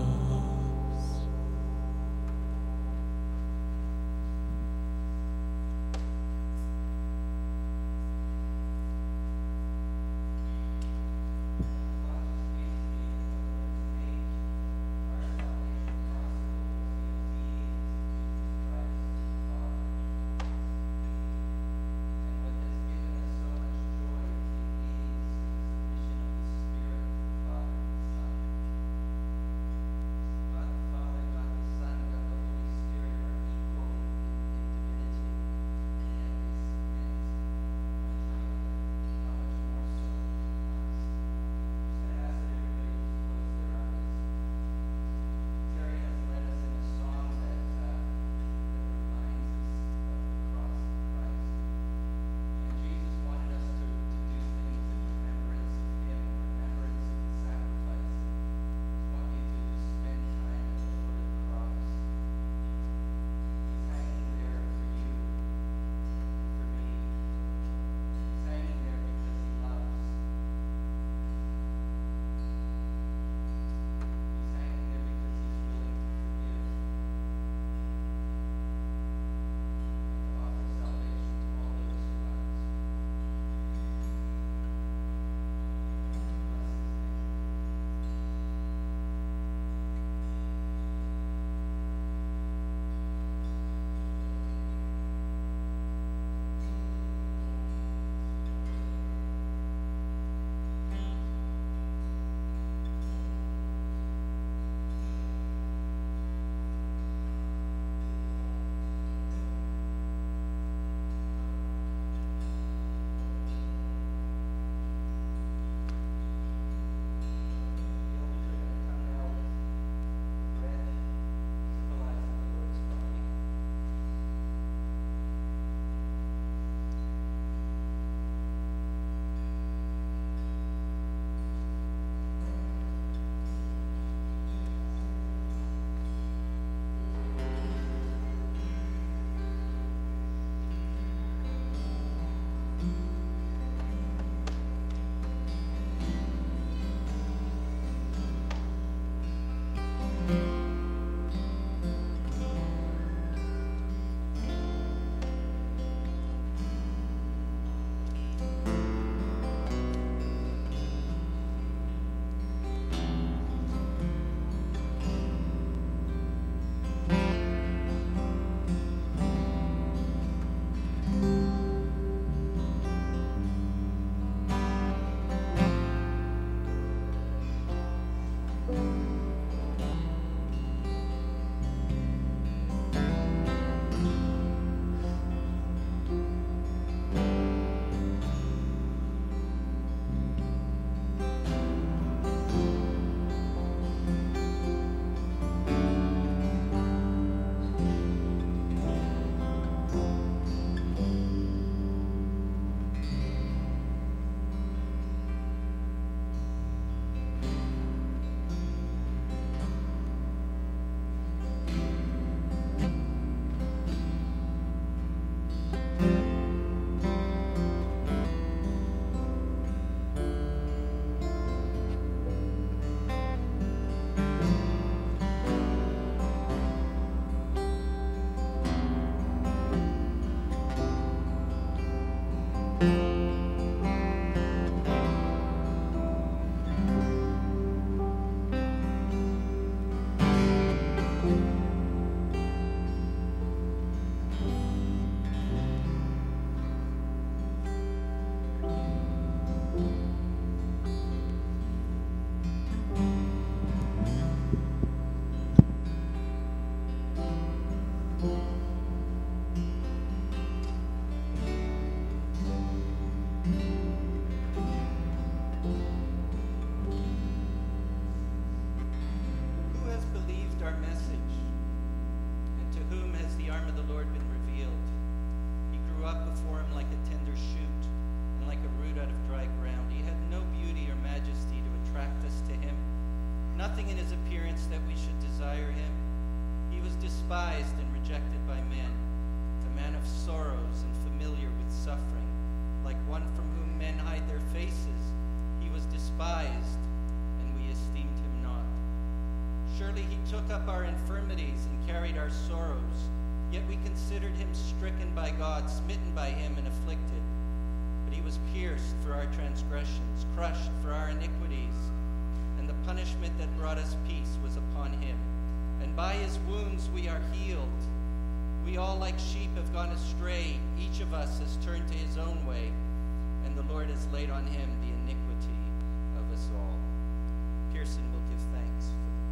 nothing in his appearance that we should desire him. He was despised and rejected by men, a man of sorrows and familiar with suffering, like one from whom men hide their faces. He was despised, and we esteemed him not. Surely he took up our infirmities and carried our sorrows, yet we considered him stricken by God, smitten by him, and afflicted. But he was pierced for our transgressions, crushed for our iniquities, and the punishment that brought us peace was upon him. And by his wounds we are healed. We all like sheep have gone astray. Each of us has turned to his own way, and the Lord has laid on him the iniquity of us all. Pearson will give thanks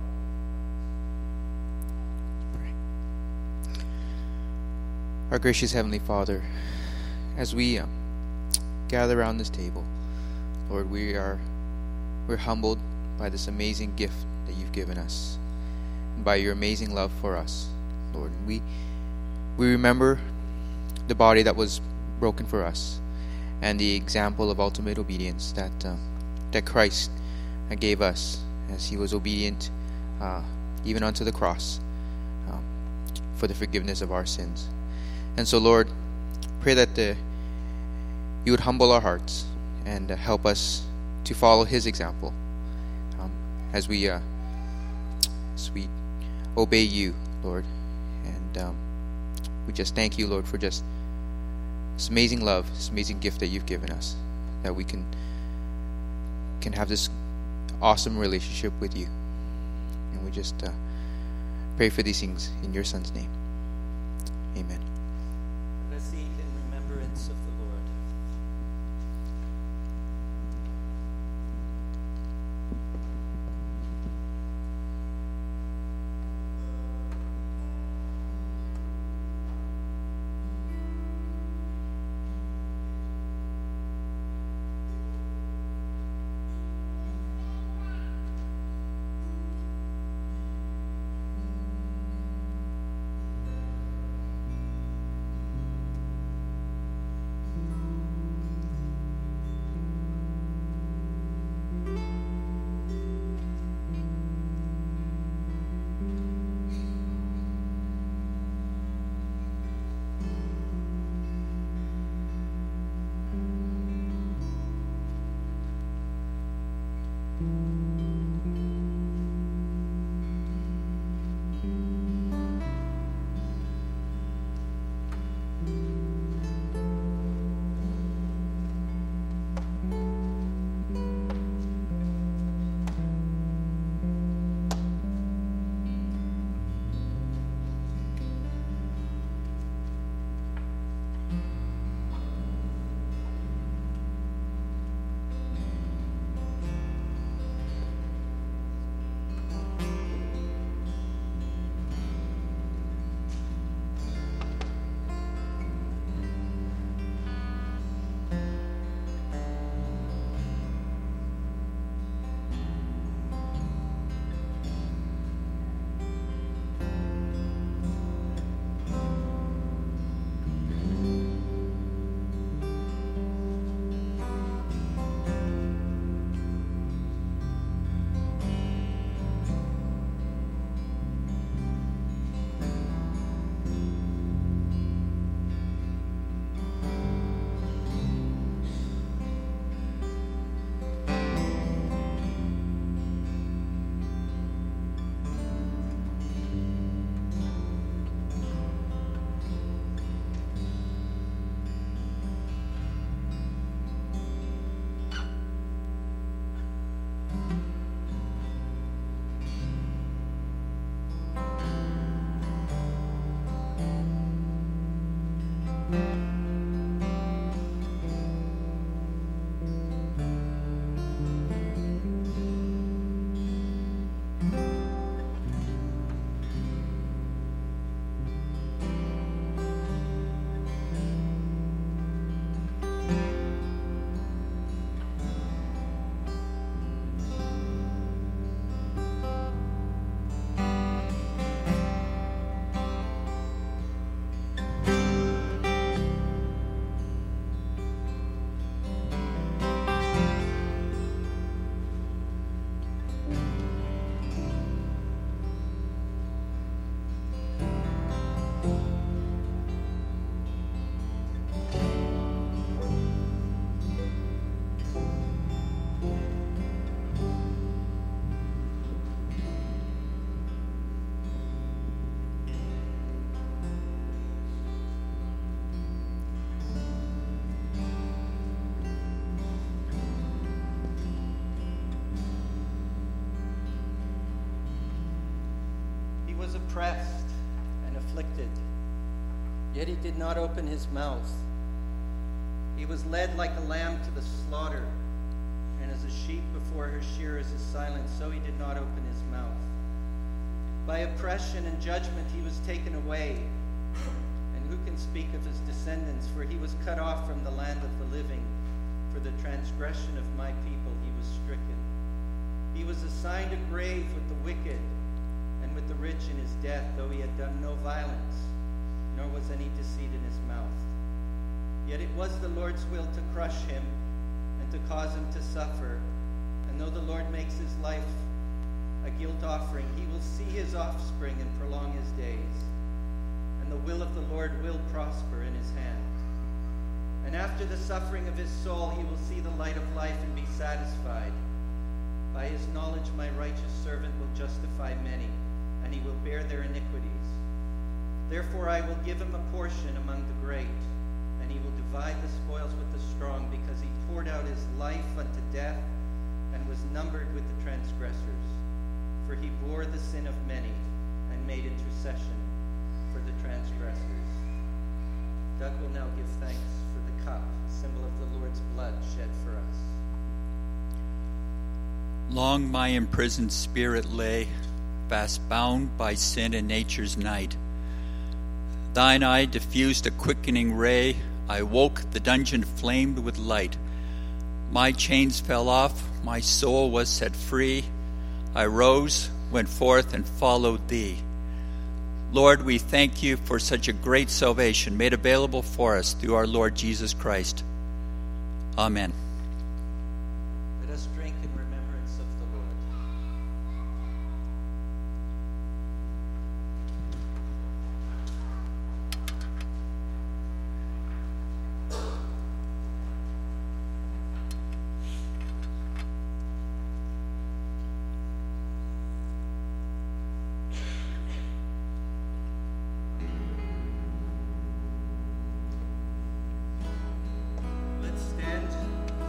for the body. Pray. Our gracious Heavenly Father, as we gather around this table, Lord, we're humbled by this amazing gift that you've given us, and by your amazing love for us, Lord. We remember the body that was broken for us, and the example of ultimate obedience that Christ gave us as he was obedient even unto the cross for the forgiveness of our sins. And so, Lord, pray that you would humble our hearts and help us to follow his example as we obey you, Lord. And we just thank you, Lord, for just this amazing love, this amazing gift that you've given us, that we can have this awesome relationship with you. And we just pray for these things in your Son's name. Amen. Let's eat in remembrance of the Lord. was oppressed and afflicted, yet he did not open his mouth. He was led like a lamb to the slaughter, and as a sheep before her shearers is silent, so he did not open his mouth. By oppression and judgment he was taken away. And who can speak of his descendants? For he was cut off from the land of the living. For the transgression of my people he was stricken. He was assigned a grave with the wicked and with the rich in his death, though he had done no violence, nor was any deceit in his mouth. Yet it was the Lord's will to crush him and to cause him to suffer. And though the Lord makes his life a guilt offering, he will see his offspring and prolong his days. And the will of the Lord will prosper in his hand. And after the suffering of his soul, he will see the light of life and be satisfied. By his knowledge, my righteous servant will justify many, and he will bear their iniquities. Therefore, I will give him a portion among the great, and he will divide the spoils with the strong, because he poured out his life unto death and was numbered with the transgressors. For he bore the sin of many and made intercession for the transgressors. Doug will now give thanks for the cup, symbol of the Lord's blood shed for us. Long my imprisoned spirit lay, fast bound by sin and nature's night. Thine eye diffused a quickening ray. I woke, the dungeon flamed with light. My chains fell off, my soul was set free. I rose, went forth, and followed thee. Lord, we thank you for such a great salvation made available for us through our Lord Jesus Christ. Amen. Let us drink in remembrance of the Lord. Let's stand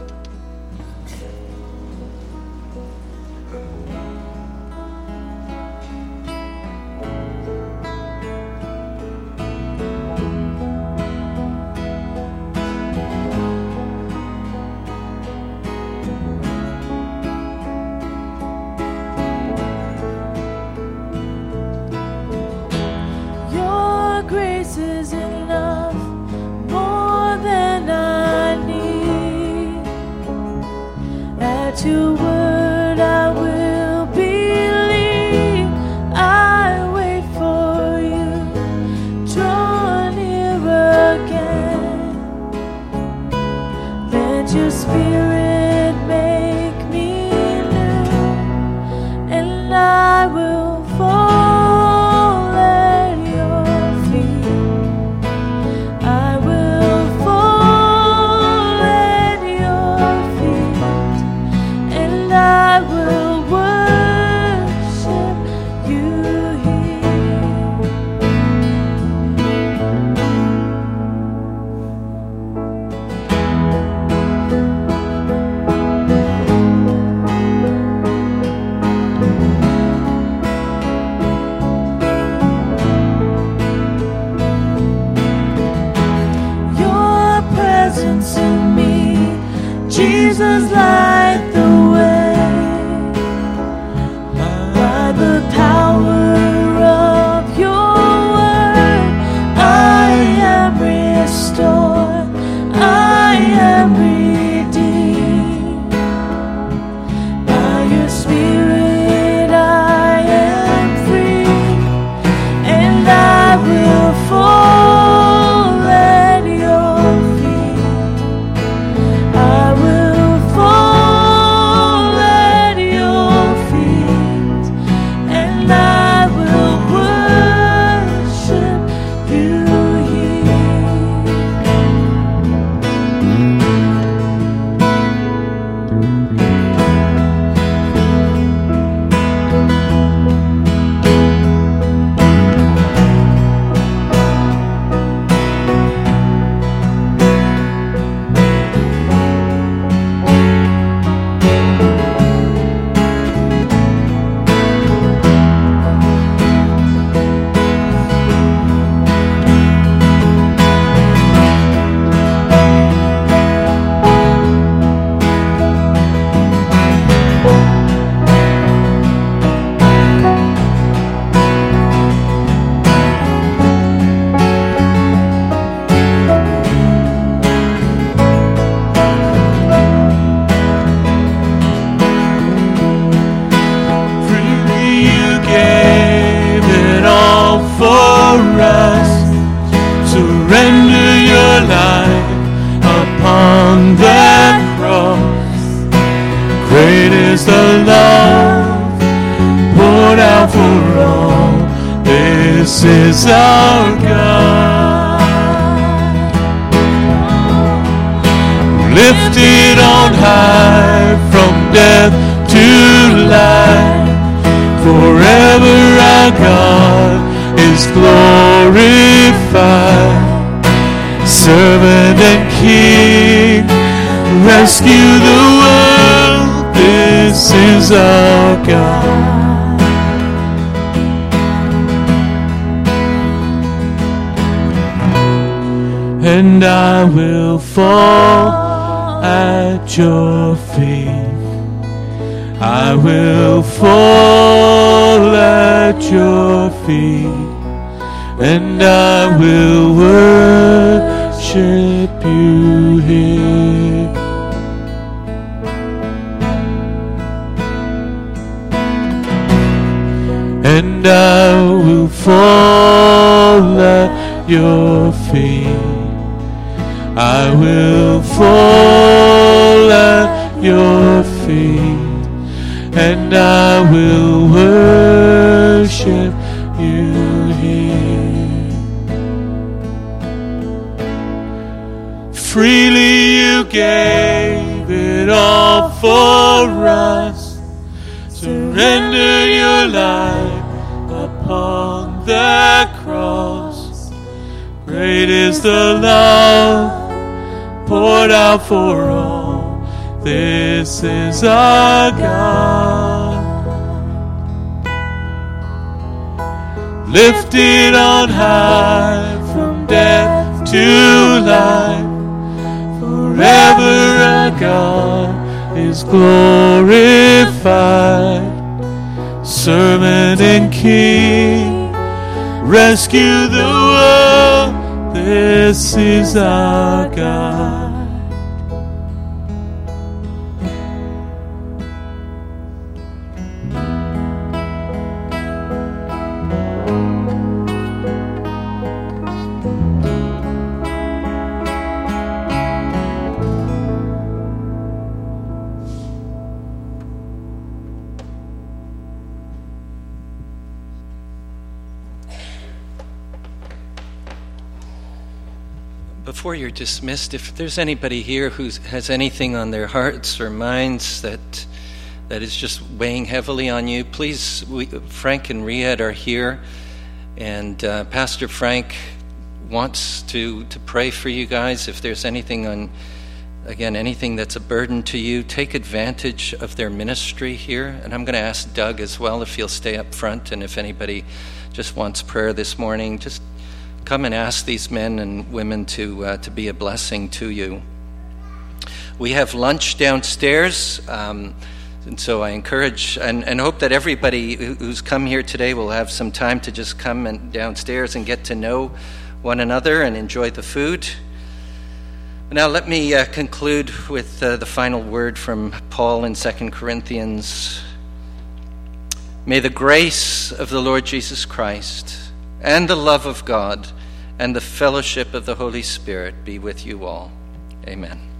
our life upon that cross. Great is the love poured out for all. This is our God. Lifted on high from death to life. Forever our God is glorified. Servant and King, rescue the world. This is our God. And I will fall at your feet. I will fall at your feet. And I will worship you here. And I will fall at your feet. I will fall at your feet. And I will worship you here. Freely you gave it all for us. Surrender your life upon the cross. Great is the love poured out for all. This is our God. Lifted on high from death to life. Forever our God is glorified. Servant and King, rescue the world. This is our God. Before you're dismissed, if there's anybody here who has anything on their hearts or minds that is just weighing heavily on you, please, Frank and Riyad are here, and Pastor Frank wants to pray for you guys. If there's anything anything that's a burden to you, take advantage of their ministry here. And I'm going to ask Doug as well if he'll stay up front, and if anybody just wants prayer this morning, just come and ask these men and women to be a blessing to you. We have lunch downstairs, and so I encourage and hope that everybody who's come here today will have some time to just come downstairs and get to know one another and enjoy the food. Now let me conclude with the final word from Paul in 2 Corinthians. May the grace of the Lord Jesus Christ and the love of God and the fellowship of the Holy Spirit be with you all. Amen.